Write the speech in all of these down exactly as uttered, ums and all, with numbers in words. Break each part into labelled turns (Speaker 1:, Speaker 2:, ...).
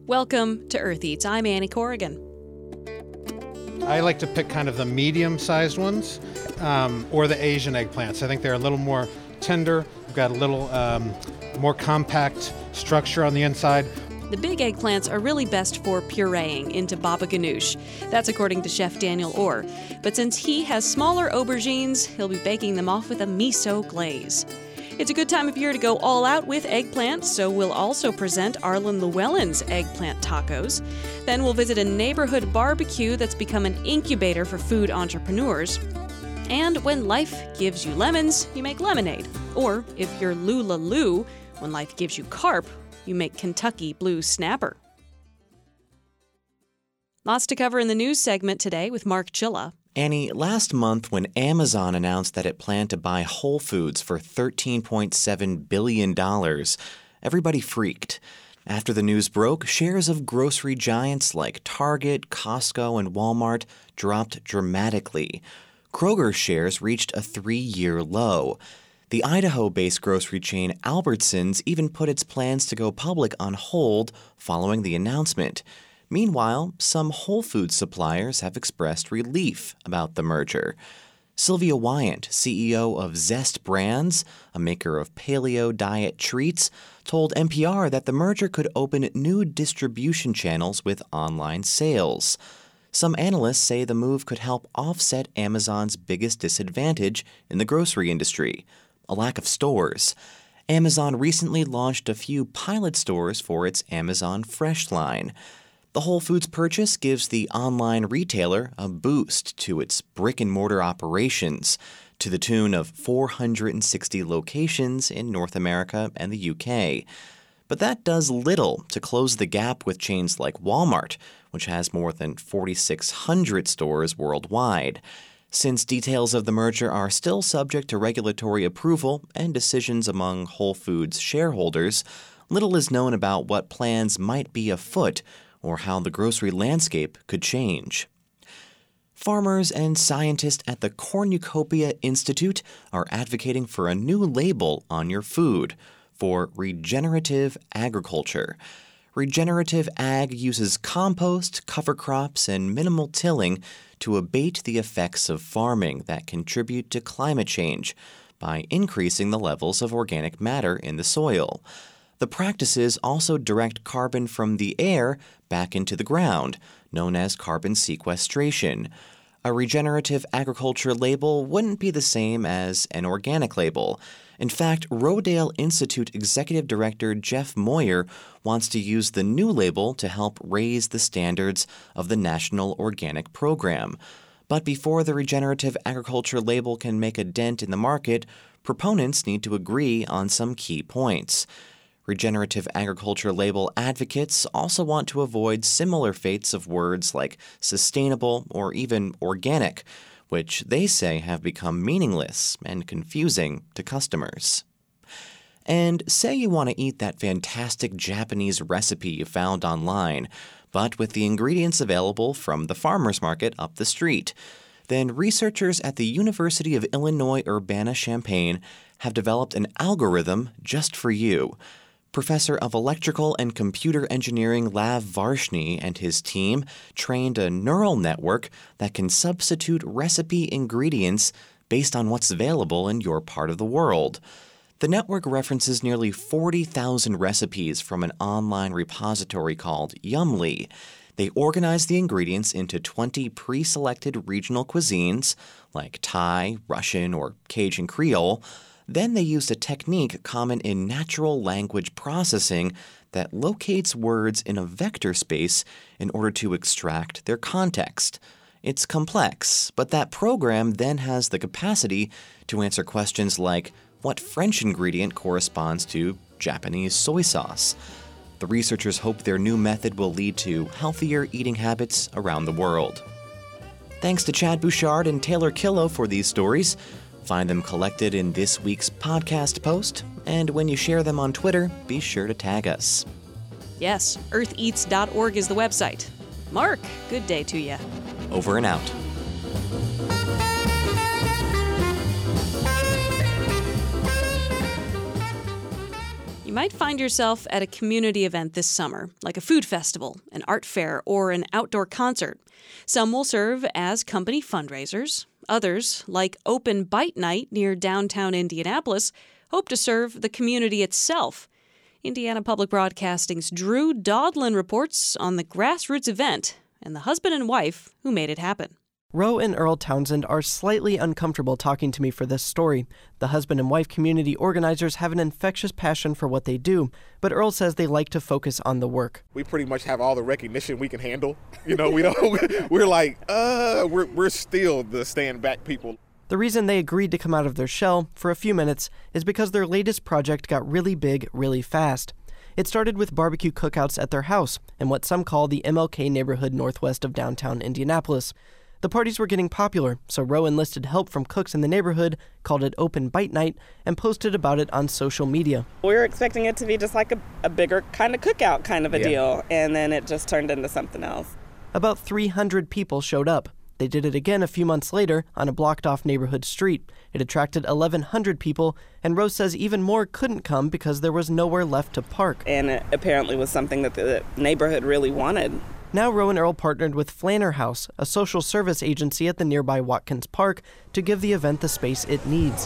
Speaker 1: Welcome to Earth Eats. I'm Annie Corrigan.
Speaker 2: I like to pick kind of the medium-sized ones um, or the Asian eggplants. I think they're a little more tender. We've got a little um, more compact structure on the inside.
Speaker 1: The big eggplants are really best for pureeing into baba ganoush. That's according to Chef Daniel Orr. But since he has smaller aubergines, he'll be baking them off with a miso glaze. It's a good time of year to go all out with eggplants, so we'll also present Arlen Llewellyn's eggplant tacos. Then we'll visit a neighborhood barbecue that's become an incubator for food entrepreneurs. And when life gives you lemons, you make lemonade. Or if you're Lula Lou, when life gives you carp, you make Kentucky Blue Snapper. Lots to cover in the news segment today with Mark Chilla.
Speaker 3: Annie, last month when Amazon announced that it planned to buy Whole Foods for thirteen point seven billion dollars, everybody freaked. After the news broke, shares of grocery giants like Target, Costco, and Walmart dropped dramatically. Kroger's shares reached a three-year low. The Idaho-based grocery chain Albertsons even put its plans to go public on hold following the announcement. Meanwhile, some Whole Foods suppliers have expressed relief about the merger. Sylvia Wyant, C E O of Zest Brands, a maker of paleo diet treats, told N P R that the merger could open new distribution channels with online sales. Some analysts say the move could help offset Amazon's biggest disadvantage in the grocery industry, a lack of stores. Amazon recently launched a few pilot stores for its Amazon Fresh line. The Whole Foods purchase gives the online retailer a boost to its brick-and-mortar operations, to the tune of four hundred sixty locations in North America and the U K. But that does little to close the gap with chains like Walmart, which has more than four thousand six hundred stores worldwide. Since details of the merger are still subject to regulatory approval and decisions among Whole Foods shareholders, little is known about what plans might be afoot or how the grocery landscape could change. Farmers and scientists at the Cornucopia Institute are advocating for a new label on your food for regenerative agriculture. Regenerative ag uses compost, cover crops, and minimal tilling to abate the effects of farming that contribute to climate change by increasing the levels of organic matter in the soil. The practices also direct carbon from the air back into the ground, known as carbon sequestration. A regenerative agriculture label wouldn't be the same as an organic label. In fact, Rodale Institute Executive Director Jeff Moyer wants to use the new label to help raise the standards of the National Organic Program. But before the regenerative agriculture label can make a dent in the market, proponents need to agree on some key points. Regenerative agriculture label advocates also want to avoid similar fates of words like sustainable or even organic, which they say have become meaningless and confusing to customers. And say you want to eat that fantastic Japanese recipe you found online, but with the ingredients available from the farmer's market up the street. Then researchers at the University of Illinois Urbana-Champaign have developed an algorithm just for you. Professor of Electrical and Computer Engineering Lav Varshney and his team trained a neural network that can substitute recipe ingredients based on what's available in your part of the world. The network references nearly forty thousand recipes from an online repository called Yumly. They organize the ingredients into twenty pre-selected regional cuisines, like Thai, Russian, or Cajun Creole. Then they used a technique common in natural language processing that locates words in a vector space in order to extract their context. It's complex, but that program then has the capacity to answer questions like, what French ingredient corresponds to Japanese soy sauce? The researchers hope their new method will lead to healthier eating habits around the world. Thanks to Chad Bouchard and Taylor Killow for these stories. Find them collected in this week's podcast post, and when you share them on Twitter, be sure to tag us.
Speaker 1: Yes, earth eats dot org is the website. Mark, good day to you.
Speaker 3: Over and out.
Speaker 1: You might find yourself at a community event this summer, like a food festival, an art fair, or an outdoor concert. Some will serve as company fundraisers. Others, like Open Bite Night near downtown Indianapolis, hope to serve the community itself. Indiana Public Broadcasting's Drew Dodlin reports on the grassroots event and the husband and wife who made it happen.
Speaker 4: Roe and Earl Townsend are slightly uncomfortable talking to me for this story. The husband and wife community organizers have an infectious passion for what they do, but Earl says they like to focus on the work.
Speaker 5: We pretty much have all the recognition we can handle. You know, we don't, we're like, uh, we're, we're still the stand back people.
Speaker 4: The reason they agreed to come out of their shell for a few minutes is because their latest project got really big really fast. It started with barbecue cookouts at their house in what some call the M L K neighborhood northwest of downtown Indianapolis. The parties were getting popular, so Roe enlisted help from cooks in the neighborhood, called it Open Bite Night, and posted about it on social media.
Speaker 6: We were expecting it to be just like a, a bigger kind of cookout kind of a yeah. deal, and then it just turned into something else.
Speaker 4: About three hundred people showed up. They did it again a few months later on a blocked-off neighborhood street. It attracted eleven hundred people, and Rose says even more couldn't come because there was nowhere left to park.
Speaker 6: And it apparently was something that the neighborhood really wanted.
Speaker 4: Now Roe and Earl partnered with Flanner House, a social service agency at the nearby Watkins Park, to give the event the space it needs.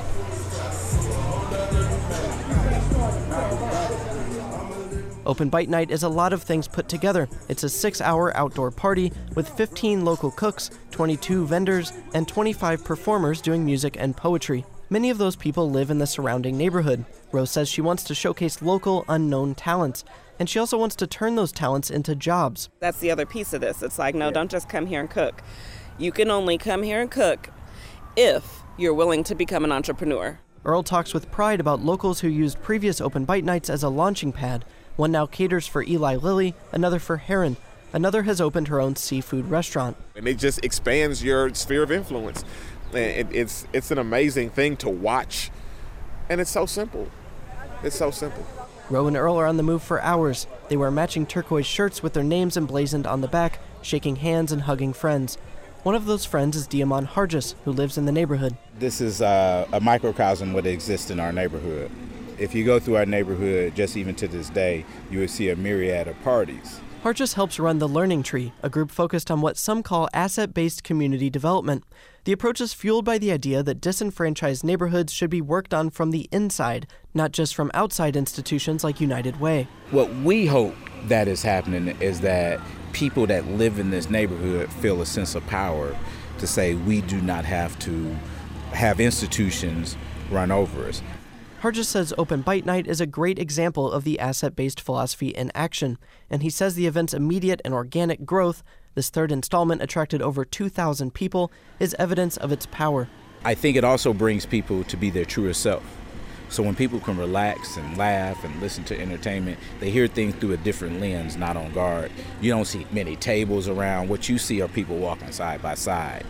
Speaker 4: Open Bite Night is a lot of things put together. It's a six-hour outdoor party with fifteen local cooks, twenty-two vendors, and twenty-five performers doing music and poetry. Many of those people live in the surrounding neighborhood. Rose says she wants to showcase local, unknown talents, and she also wants to turn those talents into jobs.
Speaker 6: That's the other piece of this. It's like, no, don't just come here and cook. You can only come here and cook if you're willing to become an entrepreneur.
Speaker 4: Earl talks with pride about locals who used previous Open Bite Nights as a launching pad. One now caters for Eli Lilly, another for Heron. Another has opened her own seafood restaurant.
Speaker 5: And it just expands your sphere of influence. It, it's, it's an amazing thing to watch, and it's so simple. It's so simple.
Speaker 4: Roe and Earl are on the move for hours. They wear matching turquoise shirts with their names emblazoned on the back, shaking hands and hugging friends. One of those friends is Diamond Hargis, who lives in the neighborhood.
Speaker 7: This is uh, a microcosm of what exists in our neighborhood. If you go through our neighborhood, just even to this day, you will see a myriad of parties.
Speaker 4: Hargis helps run the Learning Tree, a group focused on what some call asset-based community development. The approach is fueled by the idea that disenfranchised neighborhoods should be worked on from the inside, not just from outside institutions like United Way.
Speaker 7: What we hope that is happening is that people that live in this neighborhood feel a sense of power to say we do not have to have institutions run over us.
Speaker 4: Hargis says Open Bite Night is a great example of the asset-based philosophy in action, and he says the event's immediate and organic growth, this third installment attracted over two thousand people, is evidence of its power.
Speaker 7: I think it also brings people to be their truest self. So when people can relax and laugh and listen to entertainment, they hear things through a different lens, not on guard. You don't see many tables around. What you see are people walking side by side.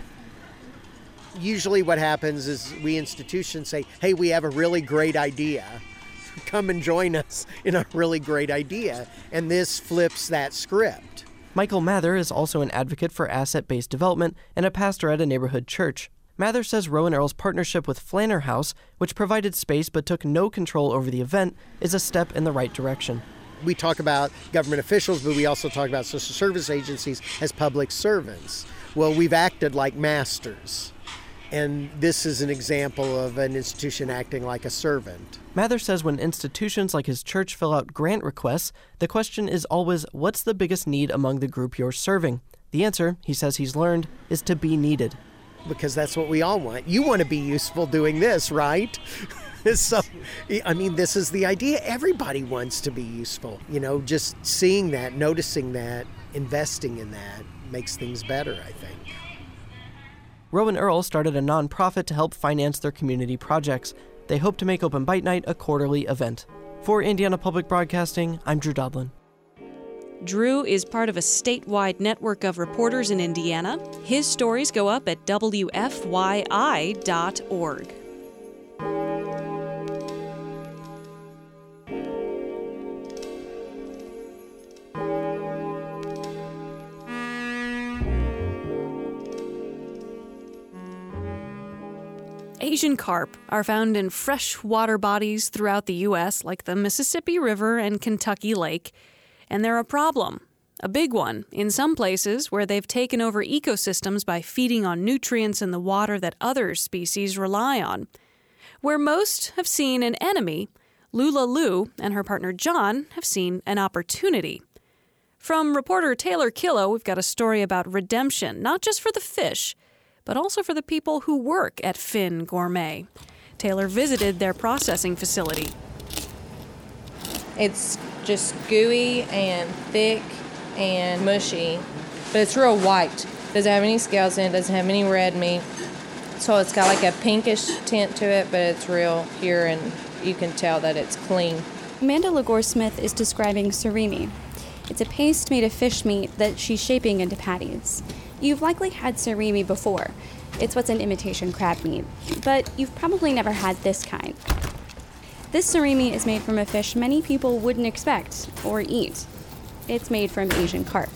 Speaker 8: Usually what happens is we institutions say, hey, we have a really great idea. Come and join us in a really great idea. And this flips that script.
Speaker 4: Michael Mather is also an advocate for asset-based development and a pastor at a neighborhood church. Mather says Roe and Earl's partnership with Flanner House, which provided space but took no control over the event, is a step in the right direction.
Speaker 8: We talk about government officials, but we also talk about social service agencies as public servants. Well, we've acted like masters. And this is an example of an institution acting like a servant.
Speaker 4: Mather says when institutions like his church fill out grant requests, the question is always, what's the biggest need among the group you're serving? The answer, he says he's learned, is to be needed.
Speaker 8: Because that's what we all want. You want to be useful doing this, right? So, I mean, this is the idea. Everybody wants to be useful. You know, just seeing that, noticing that, investing in that makes things better, I think.
Speaker 4: Roe and Earl started a nonprofit to help finance their community projects. They hope to make Open Bite Night a quarterly event. For Indiana Public Broadcasting, I'm Drew Dodlin.
Speaker 1: Drew is part of a statewide network of reporters in Indiana. His stories go up at W F Y I dot org. Asian carp are found in fresh water bodies throughout the U S, like the Mississippi River and Kentucky Lake, and they're a problem. A big one in some places where they've taken over ecosystems by feeding on nutrients in the water that other species rely on. Where most have seen an enemy, Lula Lu and her partner John have seen an opportunity. From reporter Taylor Killo, we've got a story about redemption, not just for the fish, but also for the people who work at Fin Gourmet. Taylor visited their processing facility.
Speaker 9: It's just gooey and thick and mushy, but it's real white. Doesn't have any scales in it, doesn't have any red meat. So it's got like a pinkish tint to it, but it's real pure and you can tell that it's clean.
Speaker 10: Amanda Lagore-Smith is describing surimi. It's a paste made of fish meat that she's shaping into patties. You've likely had surimi before. It's what's an imitation crab meat, but you've probably never had this kind. This surimi is made from a fish many people wouldn't expect or eat. It's made from Asian carp.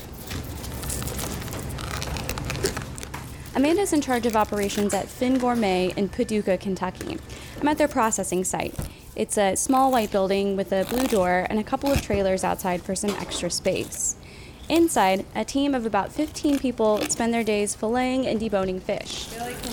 Speaker 10: Amanda's in charge of operations at Fin Gourmet in Paducah, Kentucky. I'm at their processing site. It's a small white building with a blue door and a couple of trailers outside for some extra space. Inside, a team of about fifteen people spend their days filleting and deboning fish,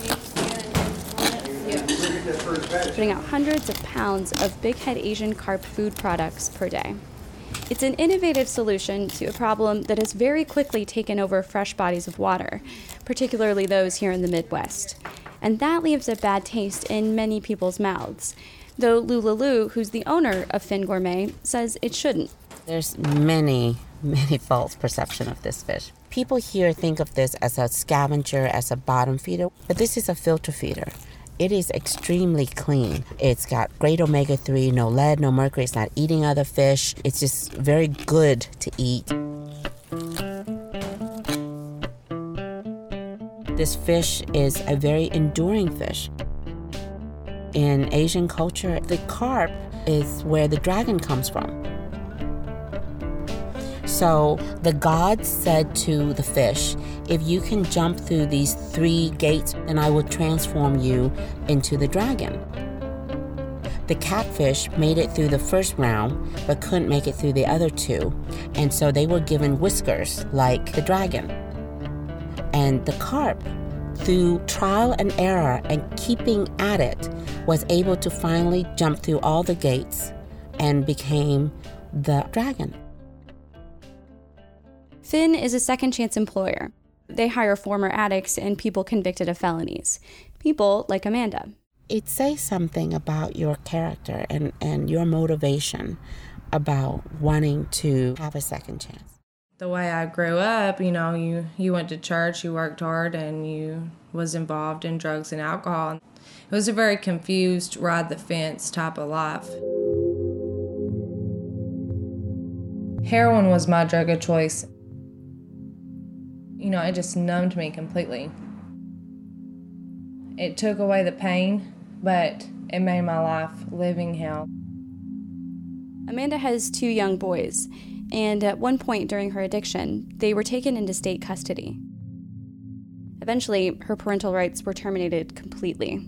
Speaker 10: putting out hundreds of pounds of big head Asian carp food products per day. It's an innovative solution to a problem that has very quickly taken over fresh bodies of water, particularly those here in the Midwest. And that leaves a bad taste in many people's mouths, though Lula Lu, who's the owner of Fin Gourmet, says it shouldn't.
Speaker 11: There's many, many false perception of this fish. People here think of this as a scavenger, as a bottom feeder, but this is a filter feeder. It is extremely clean. It's got great omega three, no lead, no mercury. It's not eating other fish. It's just very good to eat. This fish is a very enduring fish. In Asian culture, the carp is where the dragon comes from. So the gods said to the fish, if you can jump through these three gates, then I will transform you into the dragon. The catfish made it through the first round, but couldn't make it through the other two. And so they were given whiskers like the dragon. And the carp, through trial and error and keeping at it, was able to finally jump through all the gates and became the dragon.
Speaker 10: Fin is a second chance employer. They hire former addicts and people convicted of felonies. People like Amanda.
Speaker 11: It says something about your character and, and your motivation about wanting to have a second chance.
Speaker 9: The way I grew up, you know, you, you went to church, you worked hard, and you was involved in drugs and alcohol. It was a very confused, ride the fence type of life. Heroin was my drug of choice. You know, it just numbed me completely. It took away the pain, but it made my life living hell.
Speaker 10: Amanda has two young boys, and at one point during her addiction, they were taken into state custody. Eventually, her parental rights were terminated completely.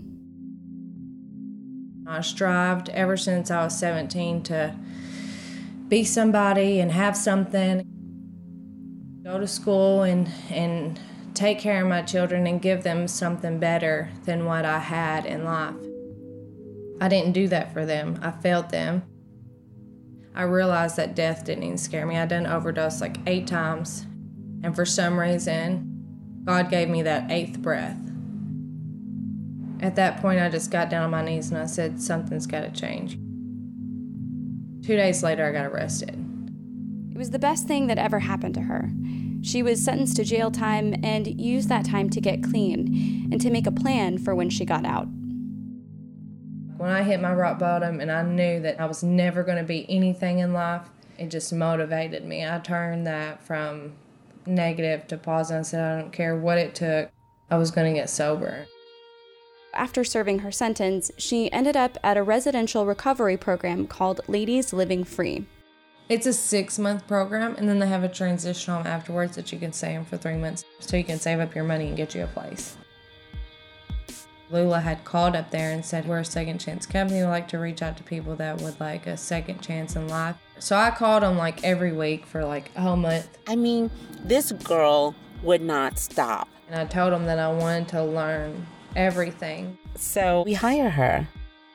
Speaker 9: I strived ever since I was seventeen to be somebody and have something. Go to school and, and take care of my children and give them something better than what I had in life. I didn't do that for them. I failed them. I realized that death didn't even scare me. I'd done overdose like eight times. And for some reason, God gave me that eighth breath. At that point, I just got down on my knees and I said, something's got to change. Two days later, I got arrested.
Speaker 10: It was the best thing that ever happened to her. She was sentenced to jail time and used that time to get clean and to make a plan for when she got out.
Speaker 9: When I hit my rock bottom and I knew that I was never going to be anything in life, it just motivated me. I turned that from negative to positive. I said, I don't care what it took, I was going to get sober.
Speaker 10: After serving her sentence, she ended up at a residential recovery program called Ladies Living Free.
Speaker 9: It's a six-month program, and then they have a transition home afterwards that you can stay in for three months so you can save up your money and get you a place. Lula had called up there and said, we're a second chance company. We like to reach out to people that would like a second chance in life. So I called them like every week for like a whole month.
Speaker 11: I mean, this girl would not stop.
Speaker 9: And I told them that I wanted to learn everything.
Speaker 11: So we hire her.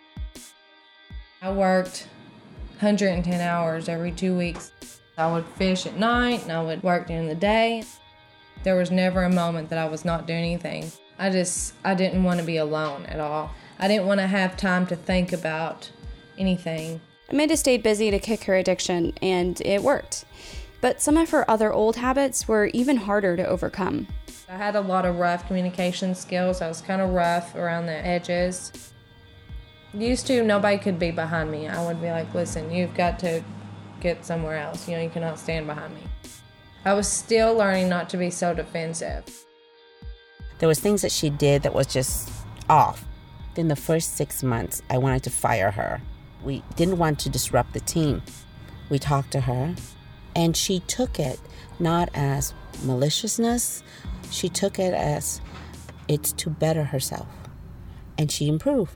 Speaker 9: I worked one hundred ten hours every two weeks. I would fish at night and I would work during the day. There was never a moment that I was not doing anything. I just, I didn't want to be alone at all. I didn't want to have time to think about anything.
Speaker 10: Amanda stayed busy to kick her addiction, and it worked. But some of her other old habits were even harder to overcome.
Speaker 9: I had a lot of rough communication skills. I was kind of rough around the edges. Used to, nobody could be behind me. I would be like, listen, you've got to get somewhere else. You know, you cannot stand behind me. I was still learning not to be so defensive.
Speaker 11: There was things that she did that was just off. In the first six months, I wanted to fire her. We didn't want to disrupt the team. We talked to her, and she took it not as maliciousness. She took it as it's to better herself, and she improved.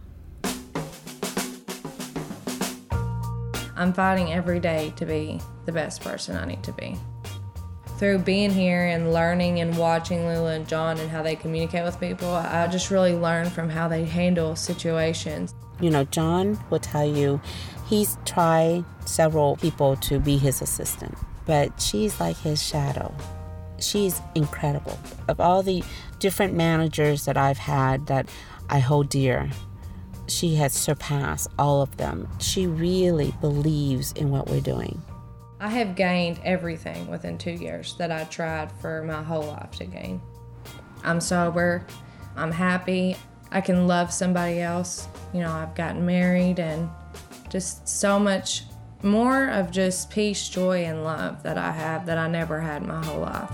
Speaker 9: I'm fighting every day to be the best person I need to be. Through being here and learning and watching Lula and John and how they communicate with people, I just really learned from how they handle situations.
Speaker 11: You know, John will tell you he's tried several people to be his assistant, but she's like his shadow. She's incredible. Of all the different managers that I've had that I hold dear, she has surpassed all of them. She really believes in what we're doing.
Speaker 9: I have gained everything within two years that I tried for my whole life to gain. I'm sober, I'm happy, I can love somebody else. You know, I've gotten married and just so much more of just peace, joy, and love that I have that I never had my whole life.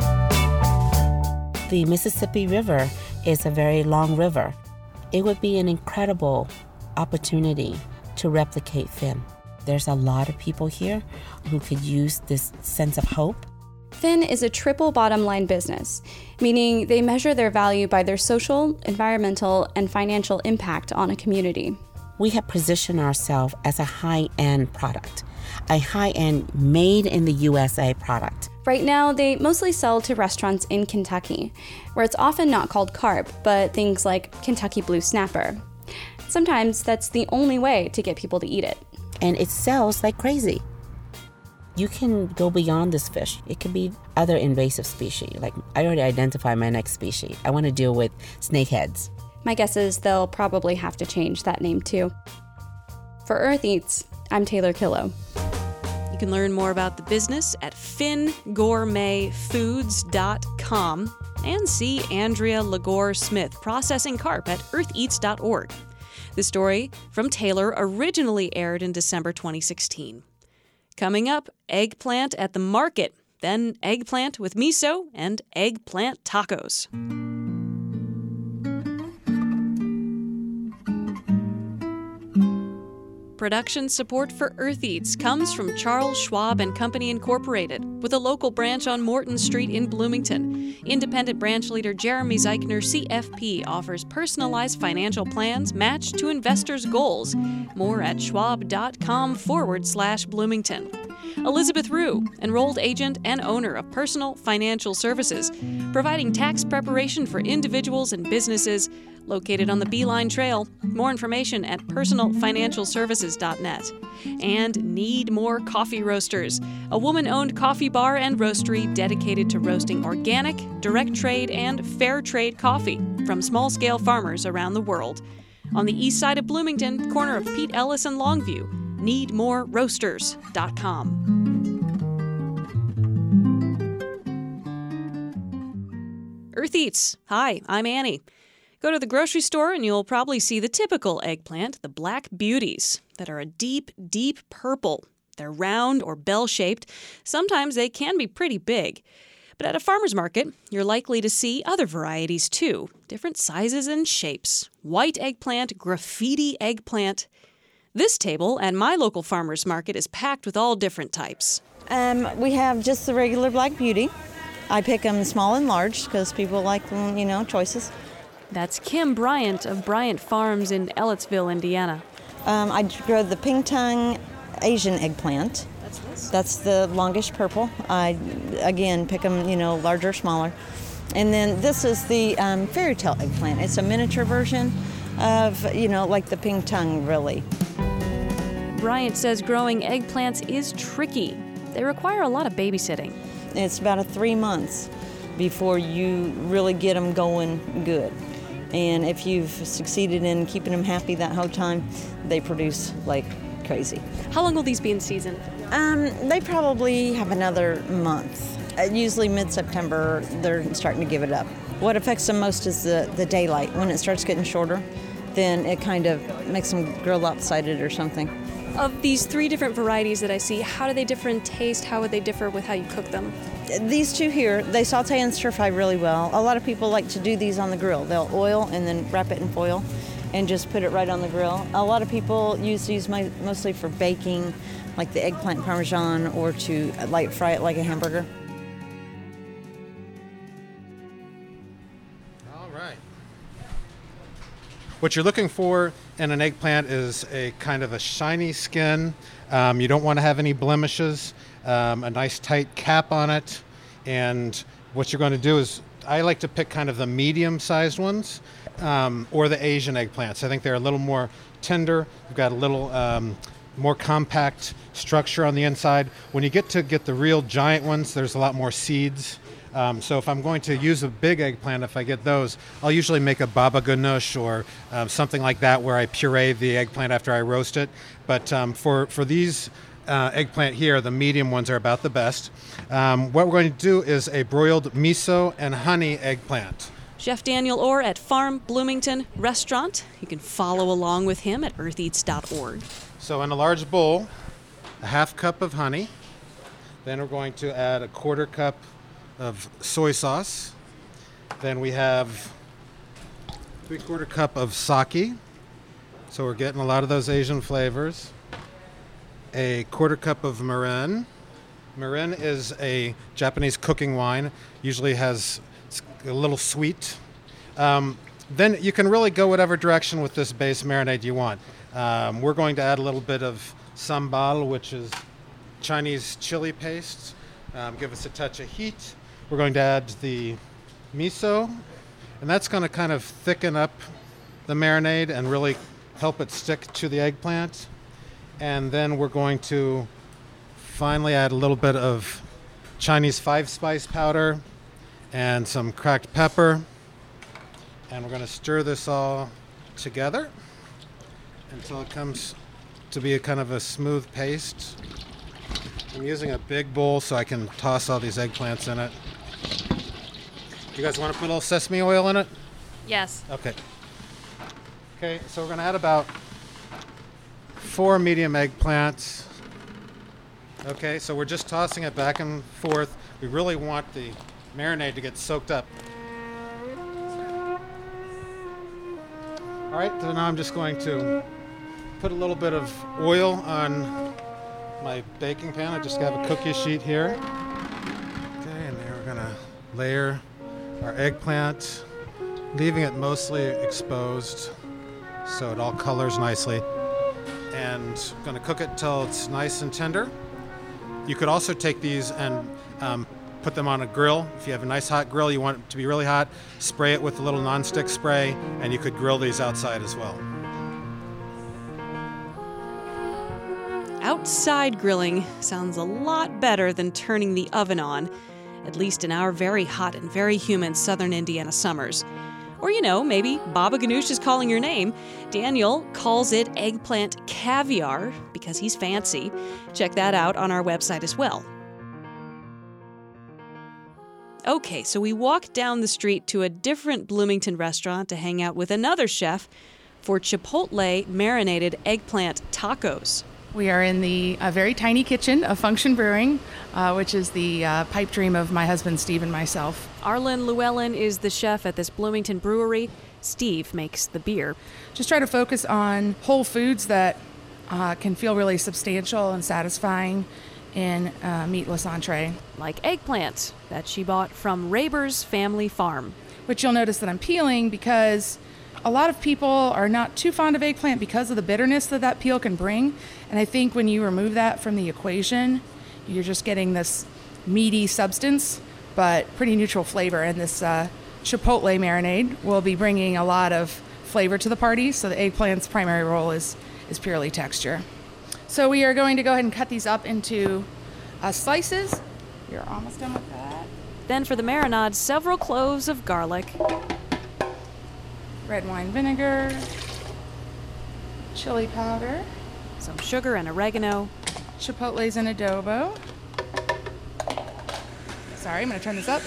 Speaker 11: The Mississippi River is a very long river. It would be an incredible opportunity to replicate Finn. There's a lot of people here who could use this sense of hope.
Speaker 10: Finn is a triple bottom line business, meaning they measure their value by their social, environmental, and financial impact on a community.
Speaker 11: We have positioned ourselves as a high-end product, a high-end made in the U S A product.
Speaker 10: Right now, they mostly sell to restaurants in Kentucky, where it's often not called carp, but things like Kentucky Blue Snapper. Sometimes that's the only way to get people to eat it.
Speaker 11: And it sells like crazy. You can go beyond this fish. It can be other invasive species. Like, I already identified my next species. I want to deal with snakeheads.
Speaker 10: My guess is they'll probably have to change that name too. For Earth Eats, I'm Taylor Killow.
Speaker 1: You can learn more about the business at fin gourmet foods dot com and see Andrea Lagore Smith processing carp at earth eats dot org. The story from Taylor originally aired in December twenty sixteen. Coming up, eggplant at the market, then eggplant with miso and eggplant tacos. Production support for Earth Eats comes from Charles Schwab and Company Incorporated, with a local branch on Morton Street in Bloomington. Independent branch leader Jeremy Zeichner, C F P, offers personalized financial plans matched to investors' goals. More at schwab.com forward slash Bloomington. Elizabeth Rue, enrolled agent and owner of Personal Financial Services, providing tax preparation for individuals and businesses, located on the Beeline Trail. More information at personal financial services dot net. And Need More Coffee Roasters, a woman-owned coffee bar and roastery dedicated to roasting organic, direct trade, and fair trade coffee from small-scale farmers around the world. On the east side of Bloomington, corner of Pete Ellis and Longview, need more roasters dot com. Earth Eats. Hi, I'm Annie. Go to the grocery store and you'll probably see the typical eggplant, the black beauties, that are a deep, deep purple. They're round or bell-shaped. Sometimes they can be pretty big. But at a farmer's market, you're likely to see other varieties too, different sizes and shapes. White eggplant, graffiti eggplant. This table at my local farmer's market is packed with all different types.
Speaker 12: Um, we have just the regular black beauty. I pick them small and large because people like, you know, choices.
Speaker 1: That's Kim Bryant of Bryant Farms in Ellettsville, Indiana.
Speaker 12: Um, I grow the pink tongue Asian eggplant.
Speaker 1: That's this?
Speaker 12: That's the longish purple. I, again, pick them, you know, larger or smaller. And then this is the um, fairy tale eggplant. It's a miniature version of, you know, like the pink tongue, really.
Speaker 1: Bryant says growing eggplants is tricky. They require a lot of babysitting.
Speaker 12: It's about a three months before you really get them going good. And if you've succeeded in keeping them happy that whole time, they produce like crazy.
Speaker 1: How long will these be in season?
Speaker 12: Um, they probably have another month. Uh, usually mid-September, they're starting to give it up. What affects them most is the, the daylight. When it starts getting shorter, then it kind of makes them grow lopsided or something.
Speaker 1: Of these three different varieties that I see, how do they differ in taste? How would they differ with how you cook them?
Speaker 12: These two here, they saute and stir fry really well. A lot of people like to do these on the grill. They'll oil and then wrap it in foil and just put it right on the grill. A lot of people use these mostly for baking, like the eggplant parmesan, or to light fry it like a hamburger.
Speaker 2: All right. What you're looking for in an eggplant is a kind of a shiny skin. Um, you don't want to have any blemishes, um, a nice tight cap on it. And what you're going to do is, I like to pick kind of the medium-sized ones, um, or the Asian eggplants. I think they're a little more tender. They've got a little um, more compact structure on the inside. When you get to get the real giant ones, there's a lot more seeds. Um, so if I'm going to use a big eggplant, if I get those, I'll usually make a baba ganoush or um, something like that, where I puree the eggplant after I roast it. But um, for, for these uh, eggplant here, the medium ones are about the best. Um, what we're going to do is a broiled miso and honey eggplant.
Speaker 1: Chef Daniel Orr at Farm Bloomington Restaurant. You can follow along with him at earth eats dot org.
Speaker 2: So in a large bowl, a half cup of honey. Then we're going to add a quarter cup of soy sauce. Then we have three quarter cup of sake. So we're getting a lot of those Asian flavors. A quarter cup of mirin. Mirin is a Japanese cooking wine. Usually has a little sweet. Um, then you can really go whatever direction with this base marinade you want. Um, we're going to add a little bit of sambal, which is Chinese chili paste. Um, give us a touch of heat. We're going to add the miso, and that's going to kind of thicken up the marinade and really help it stick to the eggplant. And then we're going to finally add a little bit of Chinese five spice powder and some cracked pepper. And we're going to stir this all together until it comes to be a kind of a smooth paste. I'm using a big bowl so I can toss all these eggplants in it. You guys want to put a little sesame oil in it?
Speaker 1: Yes.
Speaker 2: Okay. Okay, so we're going to add about four medium eggplants. Okay, so we're just tossing it back and forth. We really want the marinade to get soaked up. All right, so now I'm just going to put a little bit of oil on my baking pan. I just have a cookie sheet here. Okay, and then we're gonna layer our eggplant, leaving it mostly exposed so it all colors nicely. And gonna cook it till it's nice and tender. You could also take these and um, put them on a grill. If you have a nice hot grill, you want it to be really hot, spray it with a little nonstick spray, and you could grill these outside as well.
Speaker 1: Outside grilling sounds a lot better than turning the oven on, at least in our very hot and very humid southern Indiana summers. Or, you know, maybe Baba Ganoush is calling your name. Daniel calls it eggplant caviar because he's fancy. Check that out on our website as well. Okay, so we walk down the street to a different Bloomington restaurant to hang out with another chef for Chipotle marinated eggplant tacos.
Speaker 13: We are in the uh, very tiny kitchen of Function Brewing, uh, which is the uh, pipe dream of my husband Steve and myself.
Speaker 1: Arlen Llewellyn is the chef at this Bloomington brewery. Steve makes the beer.
Speaker 13: Just try to focus on whole foods that uh, can feel really substantial and satisfying in a meatless entree.
Speaker 1: Like eggplant that she bought from Raber's Family Farm.
Speaker 13: which you'll notice that I'm peeling because a lot of people are not too fond of eggplant because of the bitterness that that peel can bring. And I think when you remove that from the equation, you're just getting this meaty substance, but pretty neutral flavor. And this uh, chipotle marinade will be bringing a lot of flavor to the party. So the eggplant's primary role is, is purely texture. So we are going to go ahead and cut these up into uh, slices. You're almost done with that.
Speaker 1: Then for the marinade, several cloves of garlic,
Speaker 13: red wine vinegar, chili powder,
Speaker 1: some sugar and oregano,
Speaker 13: chipotles and adobo. Sorry, I'm going to turn this up.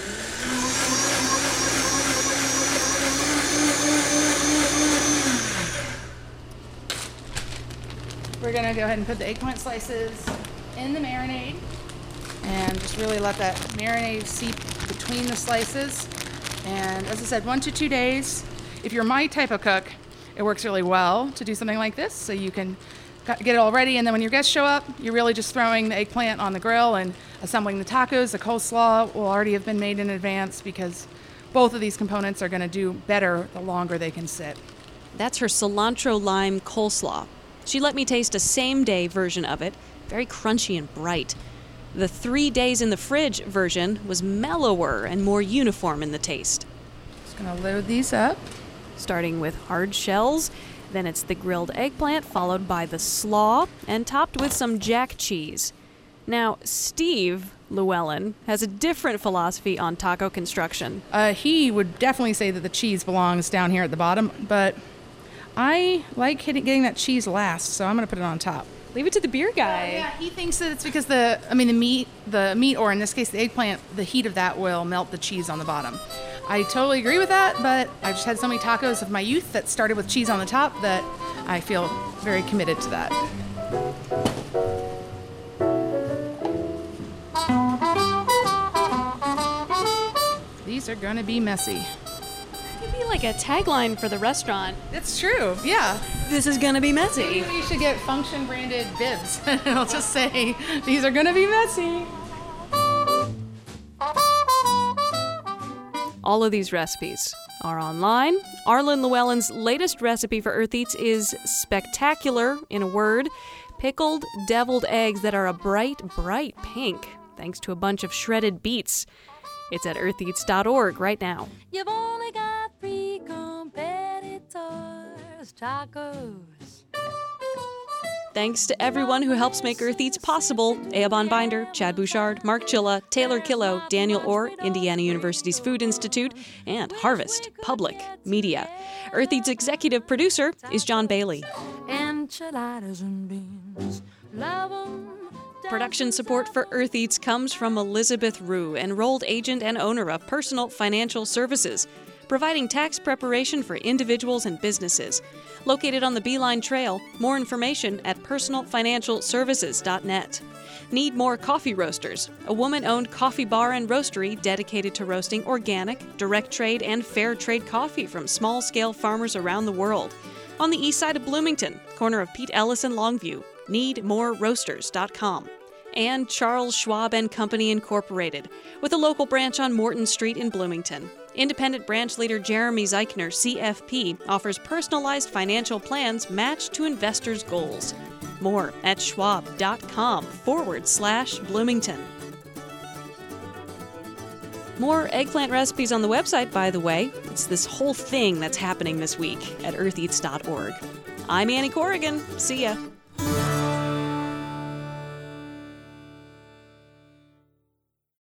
Speaker 13: We're going to go ahead and put the eggplant slices in the marinade and just really let that marinade seep between the slices. And as I said, one to two days. If you're my type of cook, it works really well to do something like this, so you can get it all ready, and then when your guests show up, you're really just throwing the eggplant on the grill and assembling the tacos. The coleslaw will already have been made in advance because both of these components are going to do better the longer they can sit.
Speaker 1: That's her cilantro lime coleslaw. She let me taste a same-day version of it, very crunchy and bright. The three days in the fridge version was mellower and more uniform in the taste.
Speaker 13: Just going to load these up.
Speaker 1: Starting with hard shells, then it's the grilled eggplant, followed by the slaw, and topped with some jack cheese. Now, Steve Llewellyn has a different philosophy on taco construction.
Speaker 13: Uh, he would definitely say that the cheese belongs down here at the bottom, but I like hitting, getting that cheese last, so I'm going to put it on top.
Speaker 1: Leave it to the beer guy.
Speaker 13: Uh, yeah, he thinks that it's because the, I mean, the meat, the meat, or in this case, the eggplant, the heat of that will melt the cheese on the bottom. I totally agree with that, but I've just had so many tacos of my youth that started with cheese on the top that I feel very committed to that. These are gonna be messy.
Speaker 1: It'd be like a tagline for the restaurant.
Speaker 13: It's true, yeah.
Speaker 1: This is gonna be messy.
Speaker 13: Maybe we should get function branded bibs. I'll just say, these are gonna be messy.
Speaker 1: All of these recipes are online. Arlen Llewellyn's latest recipe for Earth Eats is spectacular, in a word. Pickled deviled eggs that are a bright, bright pink, thanks to a bunch of shredded beets. It's at earth eats dot org right now.
Speaker 14: You've only got three competitors, tacos.
Speaker 1: Thanks to everyone who helps make Earth Eats possible. Eoban Binder, Chad Bouchard, Mark Chilla, Taylor Killo, Daniel Orr, Indiana University's Food Institute, and Harvest Public Media. Earth Eats executive producer is John Bailey.
Speaker 14: Enchiladas and beans, love 'em.
Speaker 1: Production support for Earth Eats comes from Elizabeth Rue, enrolled agent and owner of Personal Financial Services, providing tax preparation for individuals and businesses. Located on the Beeline Trail, more information at personal financial services dot net. Need more coffee roasters? A woman-owned coffee bar and roastery dedicated to roasting organic, direct trade, and fair trade coffee from small-scale farmers around the world. On the east side of Bloomington, corner of Pete Ellis and Longview. need more roasters dot com. And Charles Schwab and Company Incorporated, with a local branch on Morton Street in Bloomington. Independent branch leader Jeremy Zeichner, C F P, offers personalized financial plans matched to investors' goals. More at schwab.com forward slash Bloomington. More eggplant recipes on the website, by the way. It's this whole thing that's happening this week at earth eats dot org. I'm Annie Corrigan. See ya.